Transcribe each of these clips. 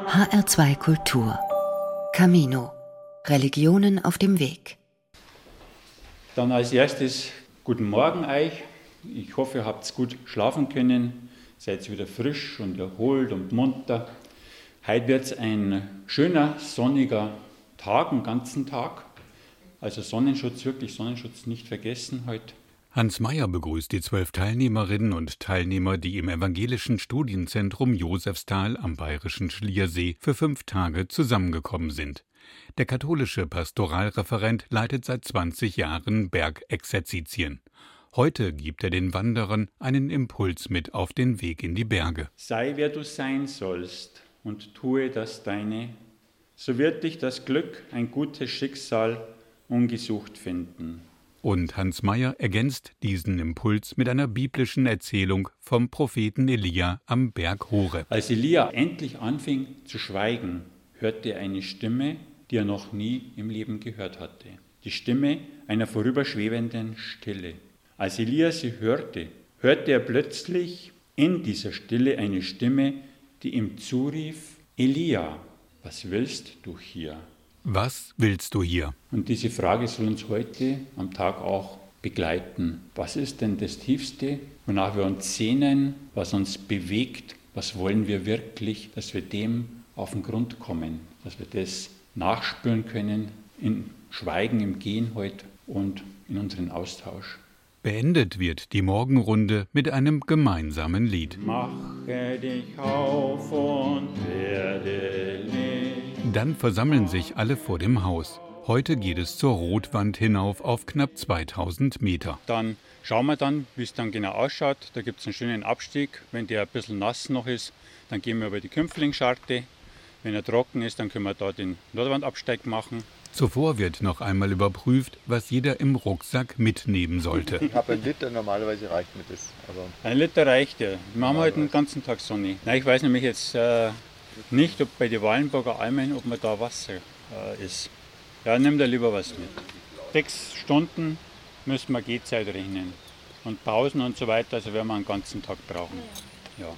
HR2 Kultur. Camino. Religionen auf dem Weg. Dann als erstes guten Morgen euch. Ich hoffe, ihr habt gut schlafen können. Seid wieder frisch und erholt und munter. Heute wird es ein schöner, sonniger Tag, einen ganzen Tag. Also Sonnenschutz, wirklich Sonnenschutz nicht vergessen heute. Hans Meyer begrüßt die 12 Teilnehmerinnen und Teilnehmer, die im evangelischen Studienzentrum Josefsthal am bayerischen Schliersee für 5 Tage zusammengekommen sind. Der katholische Pastoralreferent leitet seit 20 Jahren Bergexerzitien. Heute gibt er den Wanderern einen Impuls mit auf den Weg in die Berge. Sei, wer du sein sollst und tue das Deine, so wird dich das Glück, ein gutes Schicksal, ungesucht finden. Und Hans Meyer ergänzt diesen Impuls mit einer biblischen Erzählung vom Propheten Elia am Berg Horeb. Als Elia endlich anfing zu schweigen, hörte er eine Stimme, die er noch nie im Leben gehört hatte. Die Stimme einer vorüberschwebenden Stille. Als Elia sie hörte er plötzlich in dieser Stille eine Stimme, die ihm zurief: Elia, was willst du hier? Was willst du hier? Und diese Frage soll uns heute am Tag auch begleiten. Was ist denn das Tiefste, wonach wir uns sehnen, was uns bewegt, was wollen wir wirklich, dass wir dem auf den Grund kommen, dass wir das nachspüren können im Schweigen, im Gehen heute und in unseren Austausch. Beendet wird die Morgenrunde mit einem gemeinsamen Lied. Mache dich auf und werde Licht. Dann versammeln sich alle vor dem Haus. Heute geht es zur Rotwand hinauf auf knapp 2000 Meter. Dann schauen wir dann, wie es dann genau ausschaut. Da gibt es einen schönen Abstieg. Wenn der ein bisschen nass noch ist, dann gehen wir über die Künflingscharte. Wenn er trocken ist, dann können wir da den Nordwandabsteig machen. Zuvor wird noch einmal überprüft, was jeder im Rucksack mitnehmen sollte. Ich habe 1 Liter, normalerweise reicht mir das. Also 1 Liter reicht ja. Wir haben heute den ganzen Tag Sonne. Nein, ich weiß nämlich jetzt nicht, ob bei den Wallenburger Almen, ob man da Wasser ist. Ja, nimm da lieber was mit. 6 Stunden müssen wir Gehzeit rechnen. Und Pausen und so weiter, also werden wir einen ganzen Tag brauchen. Ja.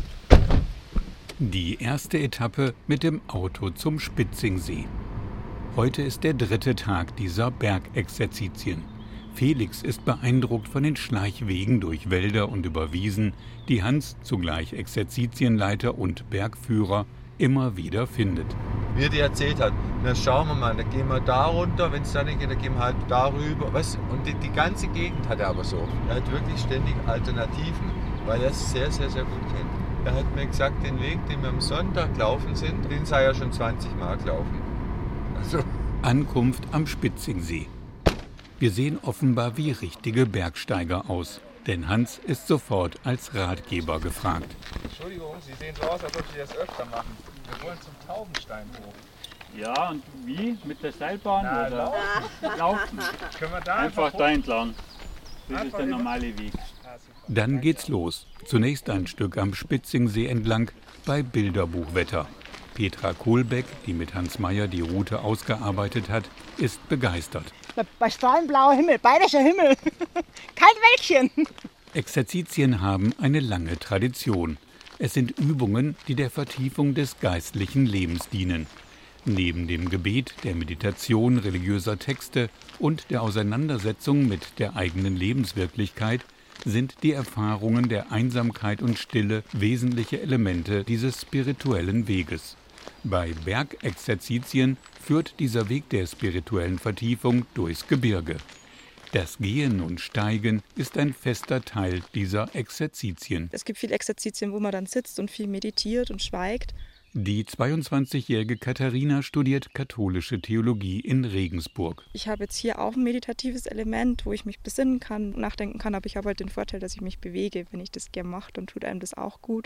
Die erste Etappe mit dem Auto zum Spitzingsee. Heute ist der 3. Tag dieser Bergexerzitien. Felix ist beeindruckt von den Schleichwegen durch Wälder und über Wiesen, die Hans, zugleich Exerzitienleiter und Bergführer, immer wieder findet. wie er dir erzählt hat, na schauen wir mal, dann gehen wir da runter, wenn es da nicht geht, dann gehen wir halt darüber. Weißt? Und die ganze Gegend hat er aber so. Er hat wirklich ständig Alternativen, weil er es sehr, sehr, sehr gut kennt. Er hat mir gesagt, den Weg, den wir am Sonntag gelaufen sind, den sei er schon 20 Mal gelaufen. Also. Ankunft am Spitzingsee. Wir sehen offenbar wie richtige Bergsteiger aus, denn Hans ist sofort als Ratgeber gefragt. Entschuldigung, Sie sehen so aus, als ob Sie das öfter machen. Wir wollen zum Taubenstein hoch. Ja, und wie? Mit der Seilbahn Na, oder laufen? Können wir da Einfach da entlang. Das ist der normale Weg. Dann geht's los. Zunächst ein Stück am Spitzingsee entlang bei Bilderbuchwetter. Petra Kohlbeck, die mit Hans Meyer die Route ausgearbeitet hat, ist begeistert. Bei strahlend blauer Himmel, bayerischer Himmel, kein Wäldchen. Exerzitien haben eine lange Tradition. Es sind Übungen, die der Vertiefung des geistlichen Lebens dienen. Neben dem Gebet, der Meditation religiöser Texte und der Auseinandersetzung mit der eigenen Lebenswirklichkeit sind die Erfahrungen der Einsamkeit und Stille wesentliche Elemente dieses spirituellen Weges. Bei Bergexerzitien führt dieser Weg der spirituellen Vertiefung durchs Gebirge. Das Gehen und Steigen ist ein fester Teil dieser Exerzitien. Es gibt viele Exerzitien, wo man dann sitzt und viel meditiert und schweigt. Die 22-jährige Katharina studiert katholische Theologie in Regensburg. Ich habe jetzt hier auch ein meditatives Element, wo ich mich besinnen kann, nachdenken kann, aber ich habe halt den Vorteil, dass ich mich bewege. Wenn ich das gerne mache, dann tut einem das auch gut.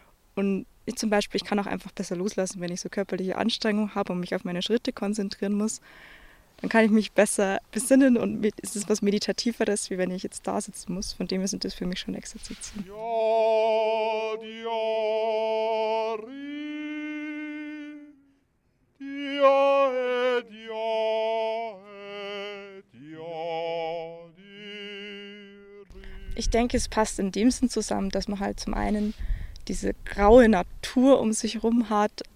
Und ich zum Beispiel, ich kann auch einfach besser loslassen, wenn ich so körperliche Anstrengung habe und mich auf meine Schritte konzentrieren muss. Dann kann ich mich besser besinnen und es ist was Meditativeres, wie wenn ich jetzt da sitzen muss. Von dem her sind das für mich schon Exerzitien. Ich denke, es passt in dem Sinn zusammen, dass man halt zum einen diese graue Natur um sich herum hat,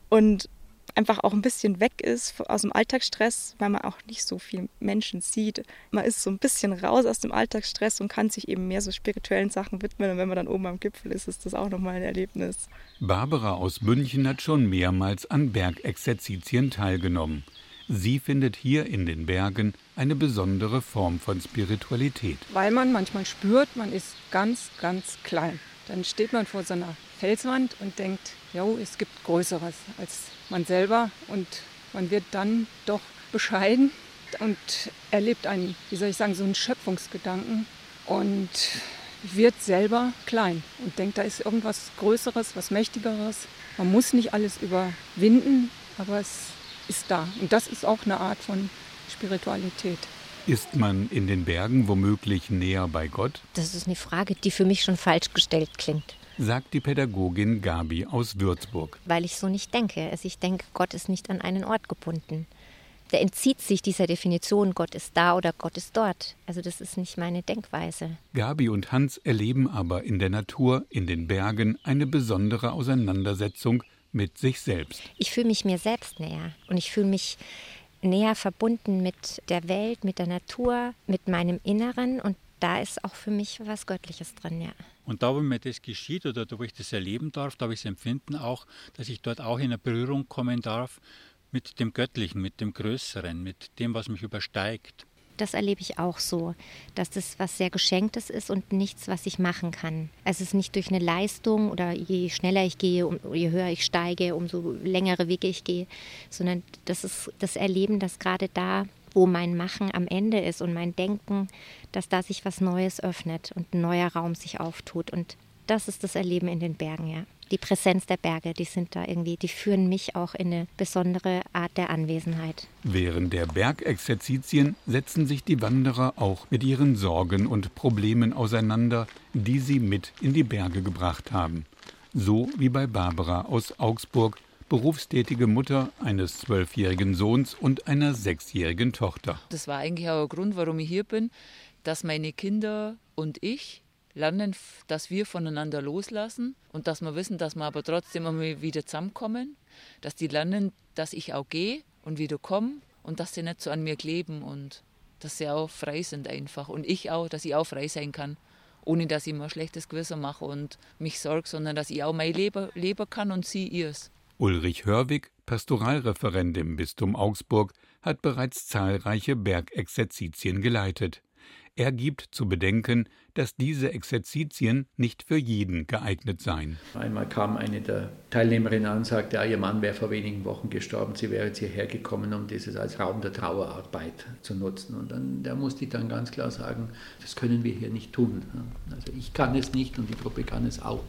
und einfach auch ein bisschen weg ist aus dem Alltagsstress, weil man auch nicht so viele Menschen sieht. Man ist so ein bisschen raus aus dem Alltagsstress und kann sich eben mehr so spirituellen Sachen widmen. Und wenn man dann oben am Gipfel ist, ist das auch nochmal ein Erlebnis. Barbara aus München hat schon mehrmals an Bergexerzitien teilgenommen. Sie findet hier in den Bergen eine besondere Form von Spiritualität. Weil man manchmal spürt, man ist ganz, ganz klein. Dann steht man vor so einer Felswand und denkt, jo, es gibt Größeres als man selber. Und man wird dann doch bescheiden und erlebt einen, wie soll ich sagen, so einen Schöpfungsgedanken und wird selber klein und denkt, da ist irgendwas Größeres, was Mächtigeres. Man muss nicht alles überwinden, aber es ist da. Und das ist auch eine Art von Spiritualität. Ist man in den Bergen womöglich näher bei Gott? Das ist eine Frage, die für mich schon falsch gestellt klingt. Sagt die Pädagogin Gabi aus Würzburg. Weil ich so nicht denke. Also ich denke, Gott ist nicht an einen Ort gebunden. Der entzieht sich dieser Definition, Gott ist da oder Gott ist dort. Also das ist nicht meine Denkweise. Gabi und Hans erleben aber in der Natur, in den Bergen, eine besondere Auseinandersetzung mit sich selbst. Ich fühle mich mir selbst näher und ich fühle mich näher verbunden mit der Welt, mit der Natur, mit meinem Inneren und da ist auch für mich was Göttliches drin, ja. Und da, wo mir das geschieht oder da, wo ich das erleben darf, da habe ich das Empfinden auch, dass ich dort auch in eine Berührung kommen darf mit dem Göttlichen, mit dem Größeren, mit dem, was mich übersteigt. Das erlebe ich auch so, dass das was sehr Geschenktes ist und nichts, was ich machen kann. Also es ist nicht durch eine Leistung oder je schneller ich gehe, je höher ich steige, umso längere Wege ich gehe, sondern das ist das Erleben, dass gerade da, wo mein Machen am Ende ist und mein Denken, dass da sich was Neues öffnet und ein neuer Raum sich auftut. Und das ist das Erleben in den Bergen, ja. Die Präsenz der Berge, die sind da irgendwie, die führen mich auch in eine besondere Art der Anwesenheit. Während der Bergexerzitien setzen sich die Wanderer auch mit ihren Sorgen und Problemen auseinander, die sie mit in die Berge gebracht haben. So wie bei Barbara aus Augsburg, berufstätige Mutter eines 12-jährigen Sohns und einer 6-jährigen Tochter. Das war eigentlich auch ein Grund, warum ich hier bin, dass meine Kinder und ich lernen, dass wir voneinander loslassen und dass wir wissen, dass wir aber trotzdem immer wieder zusammenkommen, dass die lernen, dass ich auch gehe und wieder komme und dass sie nicht so an mir kleben und dass sie auch frei sind einfach und ich auch, dass ich auch frei sein kann, ohne dass ich mir ein schlechtes Gewissen mache und mich sorge, sondern dass ich auch mein Leben kann und sie ihrs. Ulrich Hörwig, Pastoralreferent im Bistum Augsburg, hat bereits zahlreiche Bergexerzitien geleitet. Er gibt zu bedenken, dass diese Exerzitien nicht für jeden geeignet seien. Einmal kam eine der Teilnehmerinnen an und sagte, ihr Mann wäre vor wenigen Wochen gestorben, sie wäre jetzt hierher gekommen, um dieses als Raum der Trauerarbeit zu nutzen. Und da musste ich dann ganz klar sagen, das können wir hier nicht tun. Also ich kann es nicht und die Gruppe kann es auch nicht.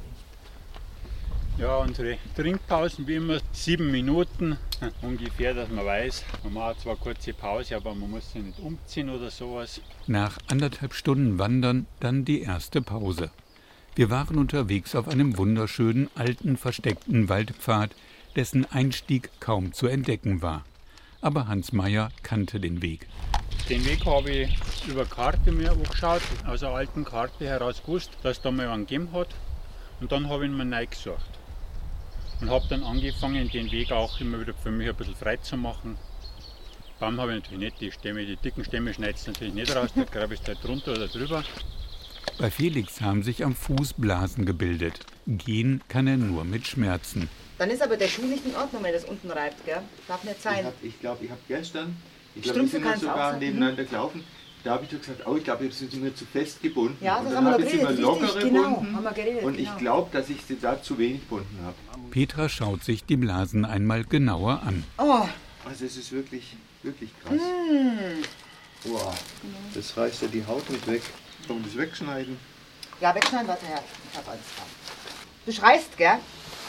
Ja, unsere Trinkpausen wie immer 7 Minuten ungefähr, dass man weiß, man macht zwar kurze Pause, aber man muss sich nicht umziehen oder sowas. Nach 1,5 Stunden Wandern dann die erste Pause. Wir waren unterwegs auf einem wunderschönen, alten, versteckten Waldpfad, dessen Einstieg kaum zu entdecken war. Aber Hans Meyer kannte den Weg. Den Weg habe ich über Karte mir angeschaut, aus einer alten Karte heraus gewusst, dass es da mal einen gegeben hat. Und dann habe ich ihn mir neu gesucht. Und habe dann angefangen, den Weg auch immer wieder für mich ein bisschen frei zu machen. Baum habe ich natürlich nicht, die dicken Stämme schneide ich natürlich nicht raus, da grabe ich da drunter oder drüber. Bei Felix haben sich am Fuß Blasen gebildet. Gehen kann er nur mit Schmerzen. Dann ist aber der Schuh nicht in Ordnung, wenn das unten reibt, gell? Darf nicht sein. Ich glaube, ich habe gestern, wir Strümpfe sind ja sogar nebeneinander gelaufen, da habe ich doch gesagt, ich glaube, ich habe sie mir zu fest gebunden. Ja, das und haben dann wir habe ich sie mal locker gebunden haben wir geredet, und ich glaube, dass ich sie da zu wenig gebunden habe. Petra schaut sich die Blasen einmal genauer an. Oh. Also es ist wirklich, wirklich krass. Boah, das reißt ja die Haut mit weg. Kann man das wegschneiden? Ja, wegschneiden, warte her. Ich habe alles dran. Du schreist, gell?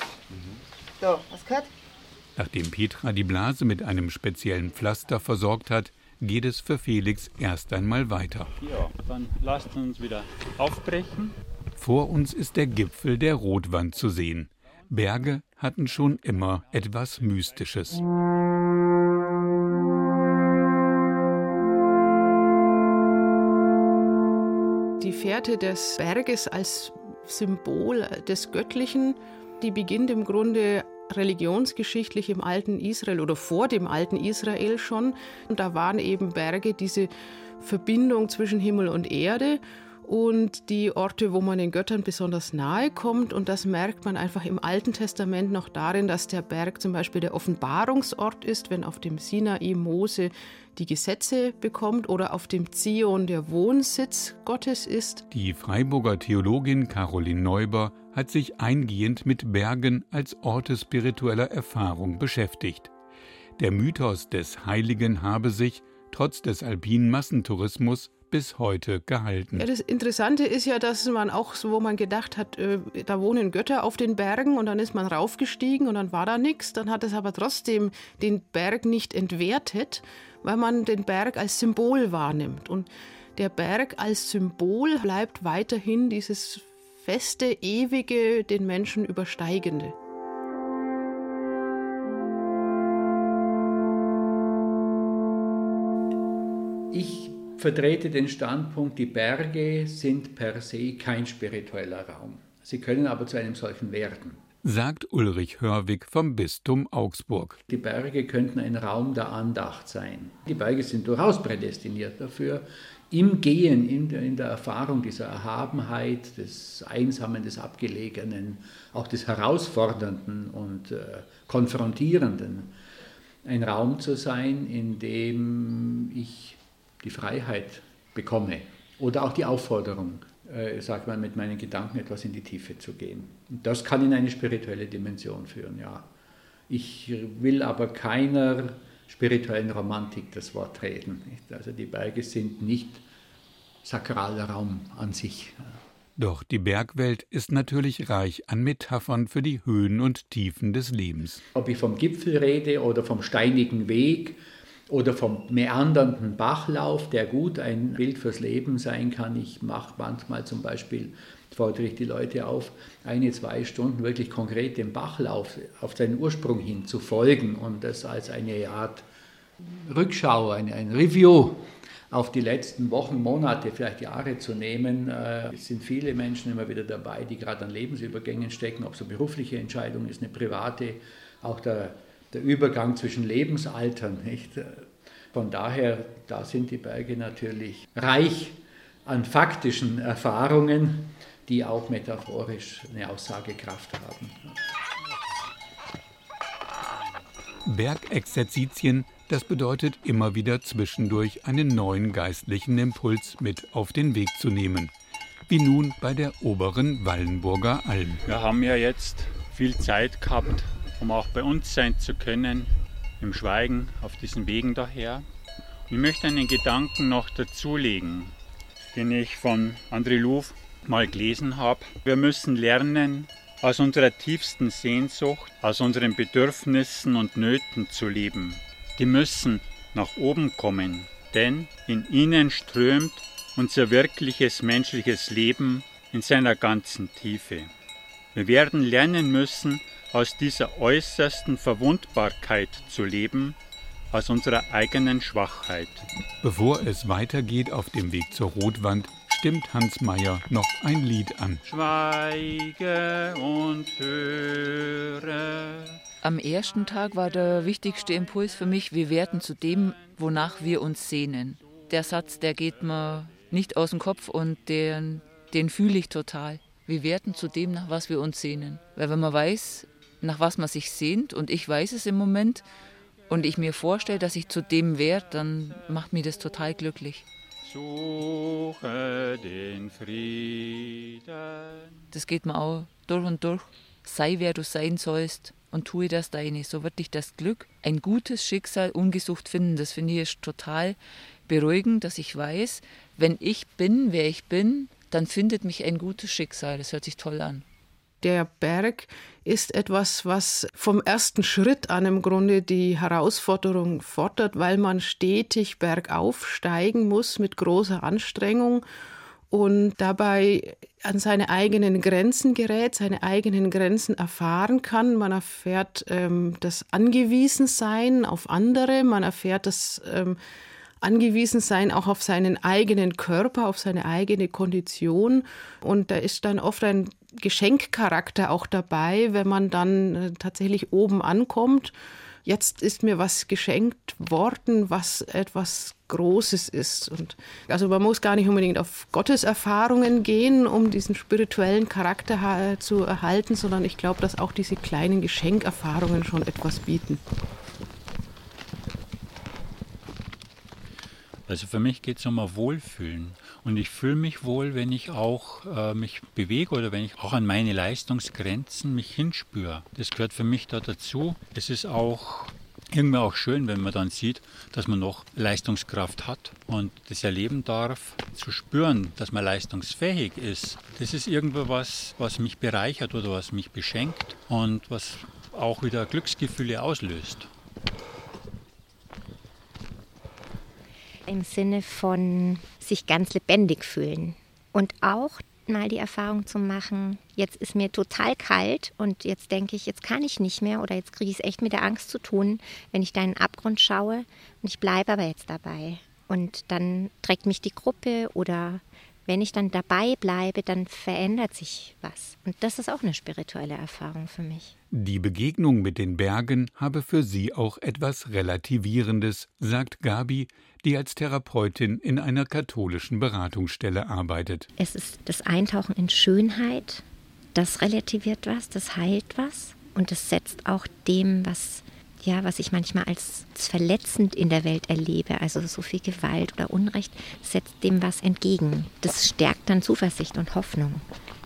So, was gehört? Nachdem Petra die Blase mit einem speziellen Pflaster versorgt hat, geht es für Felix erst einmal weiter. Ja, dann lasst uns wieder aufbrechen. Vor uns ist der Gipfel der Rotwand zu sehen. Berge hatten schon immer etwas Mystisches. Die Fährte des Berges als Symbol des Göttlichen, die beginnt im Grunde religionsgeschichtlich im alten Israel oder vor dem alten Israel schon. Und da waren eben Berge diese Verbindung zwischen Himmel und Erde und die Orte, wo man den Göttern besonders nahe kommt. Und das merkt man einfach im Alten Testament noch darin, dass der Berg zum Beispiel der Offenbarungsort ist, wenn auf dem Sinai Mose die Gesetze bekommt oder auf dem Zion der Wohnsitz Gottes ist. Die Freiburger Theologin Caroline Neuber hat sich eingehend mit Bergen als Orte spiritueller Erfahrung beschäftigt. Der Mythos des Heiligen habe sich, trotz des alpinen Massentourismus, bis heute gehalten. Ja, das Interessante ist ja, dass man auch so, wo man gedacht hat, da wohnen Götter auf den Bergen und dann ist man raufgestiegen und dann war da nichts. Dann hat es aber trotzdem den Berg nicht entwertet, weil man den Berg als Symbol wahrnimmt. Und der Berg als Symbol bleibt weiterhin dieses feste, ewige, den Menschen übersteigende. Ich vertrete den Standpunkt, die Berge sind per se kein spiritueller Raum. Sie können aber zu einem solchen werden. Sagt Ulrich Hörwig vom Bistum Augsburg. Die Berge könnten ein Raum der Andacht sein. Die Berge sind durchaus prädestiniert dafür, im Gehen, in der Erfahrung dieser Erhabenheit, des Einsamen, des Abgelegenen, auch des Herausfordernden und Konfrontierenden, ein Raum zu sein, in dem ich die Freiheit bekomme oder auch die Aufforderung, sagt man, mit meinen Gedanken etwas in die Tiefe zu gehen. Und das kann in eine spirituelle Dimension führen, ja. Ich will aber keiner spirituellen Romantik das Wort reden. Also die Berge sind nicht sakraler Raum an sich. Doch die Bergwelt ist natürlich reich an Metaphern für die Höhen und Tiefen des Lebens. Ob ich vom Gipfel rede oder vom steinigen Weg oder vom meandernden Bachlauf, der gut ein Bild fürs Leben sein kann. Ich mache manchmal zum Beispiel, fordere ich die Leute auf, 1-2 Stunden wirklich konkret dem Bachlauf auf seinen Ursprung hin zu folgen und das als eine Art Rückschau, ein Review auf die letzten Wochen, Monate, vielleicht Jahre zu nehmen. Es sind viele Menschen immer wieder dabei, die gerade an Lebensübergängen stecken, ob es eine berufliche Entscheidung ist, eine private, auch der Übergang zwischen Lebensaltern. Nicht? Von daher, da sind die Berge natürlich reich an faktischen Erfahrungen, die auch metaphorisch eine Aussagekraft haben. Bergexerzitien, das bedeutet immer wieder zwischendurch einen neuen geistlichen Impuls mit auf den Weg zu nehmen. Wie nun bei der oberen Wallenburger Alm. Wir haben ja jetzt viel Zeit gehabt, um auch bei uns sein zu können, im Schweigen auf diesen Wegen daher. Ich möchte einen Gedanken noch dazulegen, den ich von André Louv mal gelesen habe. Wir müssen lernen, aus unserer tiefsten Sehnsucht, aus unseren Bedürfnissen und Nöten zu leben. Die müssen nach oben kommen, denn in ihnen strömt unser wirkliches menschliches Leben in seiner ganzen Tiefe. Wir werden lernen müssen, aus dieser äußersten Verwundbarkeit zu leben, aus unserer eigenen Schwachheit. Bevor es weitergeht auf dem Weg zur Rotwand, stimmt Hans Meyer noch ein Lied an. Schweige und höre. Am ersten Tag war der wichtigste Impuls für mich, wir werden zu dem, wonach wir uns sehnen. Der Satz, der geht mir nicht aus dem Kopf und den fühle ich total. Wir werden zu dem, nach was wir uns sehnen. Weil wenn man weiß, nach was man sich sehnt, und ich weiß es im Moment, und ich mir vorstelle, dass ich zu dem werde, dann macht mich das total glücklich. Suche den Frieden. Das geht mir auch durch und durch. Sei, wer du sein sollst und tue das Deine. So wird dich das Glück, ein gutes Schicksal ungesucht finden. Das finde ich total beruhigend, dass ich weiß, wenn ich bin, wer ich bin, dann findet mich ein gutes Schicksal. Das hört sich toll an. Der Berg ist etwas, was vom ersten Schritt an im Grunde die Herausforderung fordert, weil man stetig bergauf steigen muss mit großer Anstrengung und dabei an seine eigenen Grenzen gerät, seine eigenen Grenzen erfahren kann. Man erfährt das Angewiesensein auf andere, man erfährt das Angewiesensein auch auf seinen eigenen Körper, auf seine eigene Kondition. Und da ist dann oft ein Geschenkcharakter auch dabei, wenn man dann tatsächlich oben ankommt. Jetzt ist mir was geschenkt worden, was etwas Großes ist. Und also man muss gar nicht unbedingt auf Gotteserfahrungen gehen, um diesen spirituellen Charakter zu erhalten, sondern ich glaube, dass auch diese kleinen Geschenkerfahrungen schon etwas bieten. Also für mich geht es um ein Wohlfühlen. Und ich fühle mich wohl, wenn ich auch mich bewege oder wenn ich auch an meine Leistungsgrenzen mich hinspüre. Das gehört für mich da dazu. Es ist auch irgendwie auch schön, wenn man dann sieht, dass man noch Leistungskraft hat und das erleben darf, zu spüren, dass man leistungsfähig ist. Das ist irgendwo was mich bereichert oder was mich beschenkt und was auch wieder Glücksgefühle auslöst. Im Sinne von sich ganz lebendig fühlen und auch mal die Erfahrung zu machen, jetzt ist mir total kalt und jetzt denke ich, jetzt kann ich nicht mehr oder jetzt kriege ich es echt mit der Angst zu tun, wenn ich da in den Abgrund schaue und ich bleibe aber jetzt dabei. Und dann trägt mich die Gruppe oder wenn ich dann dabei bleibe, dann verändert sich was. Und das ist auch eine spirituelle Erfahrung für mich. Die Begegnung mit den Bergen habe für sie auch etwas Relativierendes, sagt Gabi, die als Therapeutin in einer katholischen Beratungsstelle arbeitet. Es ist das Eintauchen in Schönheit, das relativiert was, das heilt was und das setzt auch dem, was ich manchmal als verletzend in der Welt erlebe, also so viel Gewalt oder Unrecht, setzt dem was entgegen. Das stärkt dann Zuversicht und Hoffnung.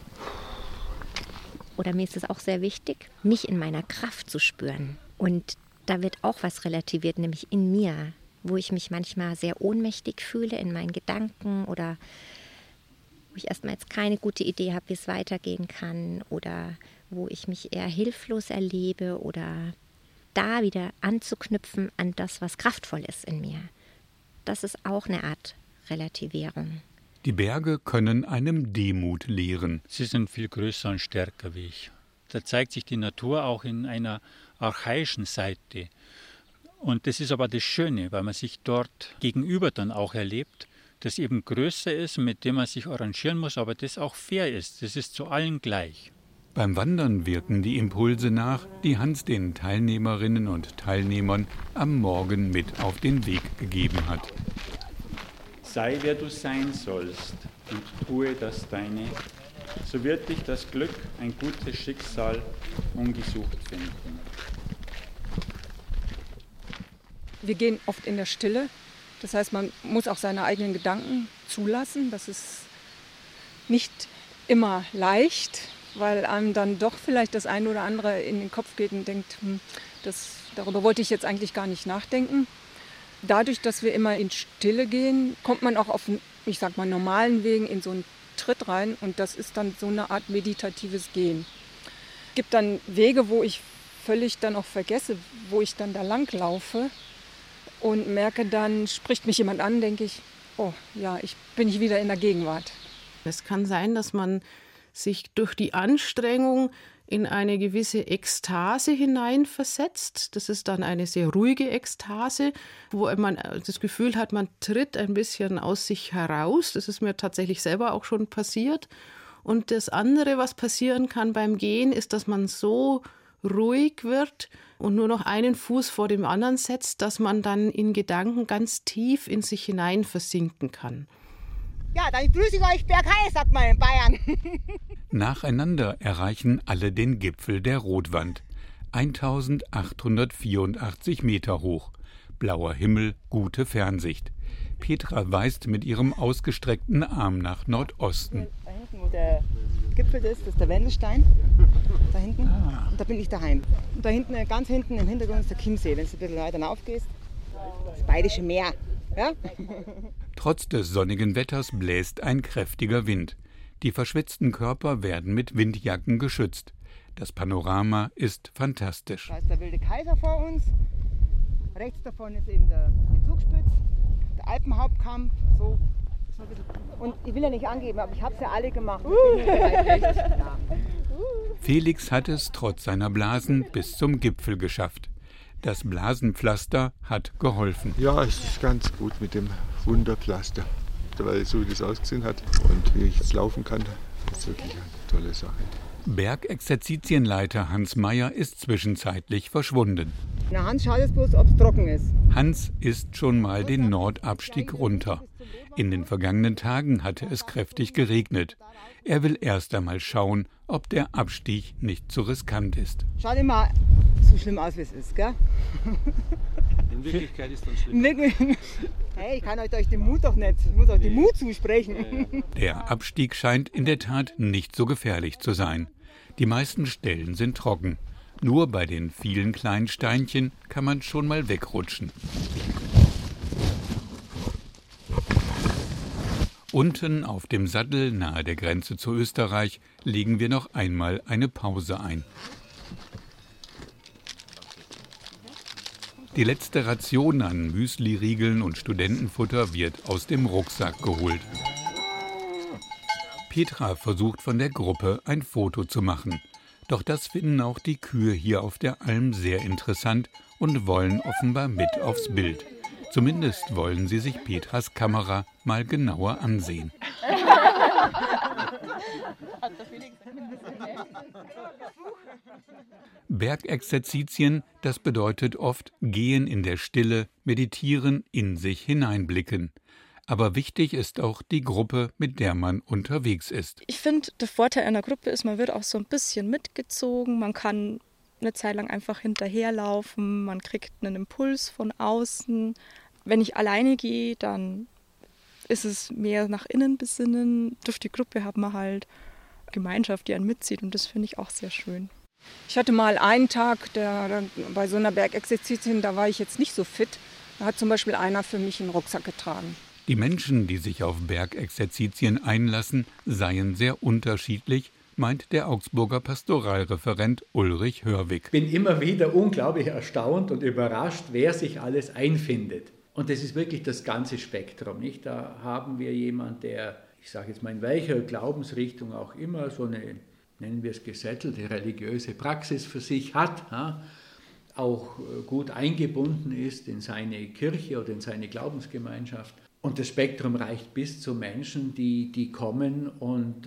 Oder mir ist es auch sehr wichtig, mich in meiner Kraft zu spüren. Und da wird auch was relativiert, nämlich in mir, wo ich mich manchmal sehr ohnmächtig fühle in meinen Gedanken oder wo ich erstmal jetzt keine gute Idee habe, wie es weitergehen kann oder wo ich mich eher hilflos erlebe oder da wieder anzuknüpfen an das, was kraftvoll ist in mir. Das ist auch eine Art Relativierung. Die Berge können einem Demut lehren. Sie sind viel größer und stärker wie ich. Da zeigt sich die Natur auch in einer archaischen Seite. Und das ist aber das Schöne, weil man sich dort gegenüber dann auch erlebt, das eben größer ist, mit dem man sich arrangieren muss, aber das auch fair ist. Das ist zu allen gleich. Beim Wandern wirken die Impulse nach, die Hans den Teilnehmerinnen und Teilnehmern am Morgen mit auf den Weg gegeben hat. Sei, wer du sein sollst und tue das Deine, so wird dich das Glück, ein gutes Schicksal, ungesucht finden. Wir gehen oft in der Stille, das heißt, man muss auch seine eigenen Gedanken zulassen. Das ist nicht immer leicht, weil einem dann doch vielleicht das eine oder andere in den Kopf geht und denkt, darüber wollte ich jetzt eigentlich gar nicht nachdenken. Dadurch, dass wir immer in Stille gehen, kommt man auch auf, ich sag mal, normalen Wegen in so einen Tritt rein und das ist dann so eine Art meditatives Gehen. Es gibt dann Wege, wo ich völlig dann auch vergesse, wo ich dann da lang laufe und merke dann, spricht mich jemand an, denke ich, oh ja, bin ich wieder in der Gegenwart. Es kann sein, dass man sich durch die Anstrengung in eine gewisse Ekstase hineinversetzt. Das ist dann eine sehr ruhige Ekstase, wo man das Gefühl hat, man tritt ein bisschen aus sich heraus. Das ist mir tatsächlich selber auch schon passiert. Und das andere, was passieren kann beim Gehen, ist, dass man so ruhig wird und nur noch einen Fuß vor dem anderen setzt, dass man dann in Gedanken ganz tief in sich hinein versinken kann. Ja, dann grüße ich euch bergheil, sagt man in Bayern. Nacheinander erreichen alle den Gipfel der Rotwand. 1884 Meter hoch. Blauer Himmel, gute Fernsicht. Petra weist mit ihrem ausgestreckten Arm nach Nordosten. Da hinten, wo der Gipfel ist, das ist der Wendelstein. Da hinten. Und da bin ich daheim. Und da hinten, ganz hinten im Hintergrund ist der Chiemsee. Wenn du ein bisschen weiter raufgehst, das Bayerische Meer. Ja? Trotz des sonnigen Wetters bläst ein kräftiger Wind. Die verschwitzten Körper werden mit Windjacken geschützt. Das Panorama ist fantastisch. Da ist der Wilde Kaiser vor uns. Rechts davon ist eben die Zugspitze, der Alpenhauptkamm. So ein bisschen. Und ich will ja nicht angeben, aber ich habe es ja alle gemacht. Felix hat es trotz seiner Blasen bis zum Gipfel geschafft. Das Blasenpflaster hat geholfen. Ja, es ist ganz gut mit dem Wunderpflaster, weil so wie das ausgesehen hat und wie ich jetzt laufen kann, ist wirklich ein tolle Sache. Bergexerzitienleiter Hans Meyer ist zwischenzeitlich verschwunden. Na, Hans schaut jetzt bloß, ob es trocken ist. Hans ist schon mal den Nordabstieg runter. In den vergangenen Tagen hatte es kräftig geregnet. Er will erst einmal schauen, ob der Abstieg nicht zu riskant ist. Schaut immer so schlimm aus, wie es ist, gell? In Wirklichkeit ist es schlimm. Hey, ich kann euch den Mut doch nicht. Ich muss euch den Mut zusprechen. Der Abstieg scheint in der Tat nicht so gefährlich zu sein. Die meisten Stellen sind trocken. Nur bei den vielen kleinen Steinchen kann man schon mal wegrutschen. Unten auf dem Sattel nahe der Grenze zu Österreich legen wir noch einmal eine Pause ein. Die letzte Ration an Müsli-Riegeln und Studentenfutter wird aus dem Rucksack geholt. Petra versucht von der Gruppe ein Foto zu machen. Doch das finden auch die Kühe hier auf der Alm sehr interessant und wollen offenbar mit aufs Bild. Zumindest wollen sie sich Petras Kamera mal genauer ansehen. Bergexerzitien, das bedeutet oft Gehen in der Stille, Meditieren, in sich hineinblicken. Aber wichtig ist auch die Gruppe, mit der man unterwegs ist. Ich finde, der Vorteil einer Gruppe ist, man wird auch so ein bisschen mitgezogen, man kann eine Zeit lang einfach hinterherlaufen, man kriegt einen Impuls von außen. Wenn ich alleine gehe, dann ist es mehr nach innen besinnen. Durch die Gruppe hat man halt Gemeinschaft, die einen mitzieht und das finde ich auch sehr schön. Ich hatte mal einen Tag bei so einer Bergexerzitien, da war ich jetzt nicht so fit. Da hat zum Beispiel einer für mich einen Rucksack getragen. Die Menschen, die sich auf Bergexerzitien einlassen, seien sehr unterschiedlich, meint der Augsburger Pastoralreferent Ulrich Hörwig. Ich bin immer wieder unglaublich erstaunt und überrascht, wer sich alles einfindet. Und das ist wirklich das ganze Spektrum, nicht? Da haben wir jemanden, der, ich sage jetzt mal in welcher Glaubensrichtung auch immer, so eine, nennen wir es gesättelte religiöse Praxis für sich hat, ja? Auch gut eingebunden ist in seine Kirche oder in seine Glaubensgemeinschaft. Und das Spektrum reicht bis zu Menschen, die kommen und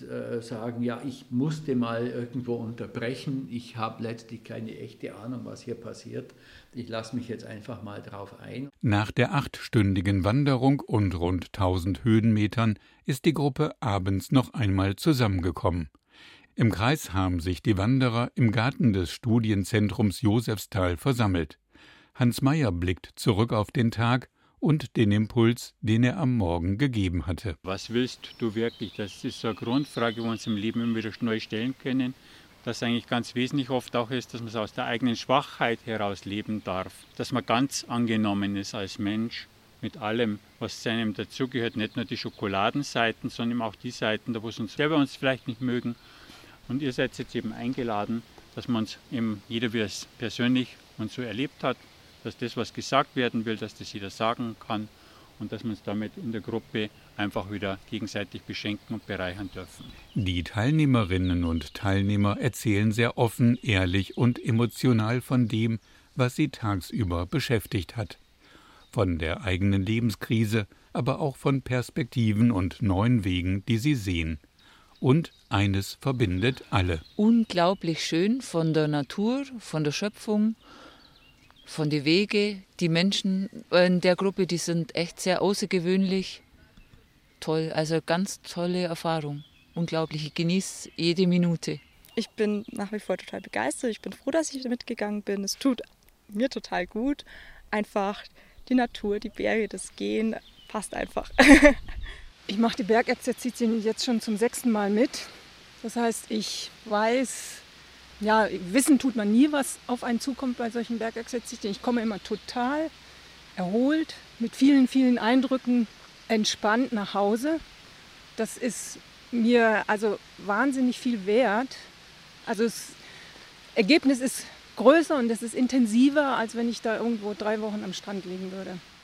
sagen, ja, ich musste mal irgendwo unterbrechen, ich habe letztlich keine echte Ahnung, was hier passiert. Ich lasse mich jetzt einfach mal drauf ein. Nach der 8-stündigen Wanderung und rund 1000 Höhenmetern ist die Gruppe abends noch einmal zusammengekommen. Im Kreis haben sich die Wanderer im Garten des Studienzentrums Josefsthal versammelt. Hans Meyer blickt zurück auf den Tag und den Impuls, den er am Morgen gegeben hatte. Was willst du wirklich? Das ist so eine Grundfrage, die wir uns im Leben immer wieder neu stellen können. Das eigentlich ganz wesentlich oft auch ist, dass man es aus der eigenen Schwachheit heraus leben darf. Dass man ganz angenommen ist als Mensch mit allem, was zu einem dazugehört. Nicht nur die Schokoladenseiten, sondern auch die Seiten, da wo es uns selber uns vielleicht nicht mögen. Und ihr seid jetzt eben eingeladen, dass man uns eben jeder, wie es persönlich und so erlebt hat, dass das, was gesagt werden will, dass das jeder sagen kann und dass wir uns damit in der Gruppe einfach wieder gegenseitig beschenken und bereichern dürfen. Die Teilnehmerinnen und Teilnehmer erzählen sehr offen, ehrlich und emotional von dem, was sie tagsüber beschäftigt hat. Von der eigenen Lebenskrise, aber auch von Perspektiven und neuen Wegen, die sie sehen. Und eines verbindet alle. Unglaublich schön von der Natur, von der Schöpfung, von den Wegen. Die Menschen in der Gruppe, die sind echt sehr außergewöhnlich. Toll, also ganz tolle Erfahrung. Unglaublich, ich genieße jede Minute. Ich bin nach wie vor total begeistert. Ich bin froh, dass ich mitgegangen bin. Es tut mir total gut. Einfach die Natur, die Berge, das Gehen, passt einfach. Ich mache die Bergexerzitien jetzt schon zum 6. Mal mit. Das heißt, ich weiß, ja, wissen tut man nie, was auf einen zukommt bei solchen Bergexerzitien. Ich komme immer total erholt, mit vielen, vielen Eindrücken entspannt nach Hause. Das ist mir also wahnsinnig viel wert. Also das Ergebnis ist größer und es ist intensiver, als wenn ich da irgendwo 3 Wochen am Strand liegen würde.